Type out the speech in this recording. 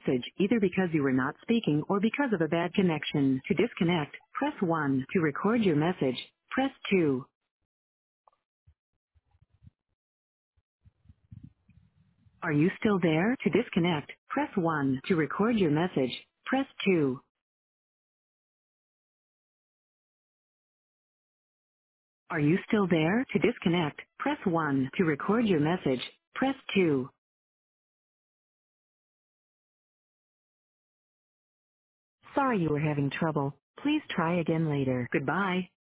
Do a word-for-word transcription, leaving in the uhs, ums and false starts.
message either because you were not speaking or because of a bad connection. To disconnect, press one. To record your message, press two. Are you still there? To disconnect, press one. To record your message, press two. Are you still there? To disconnect, press one. To record your message, press two. Sorry you were having trouble. Please try again later. Goodbye.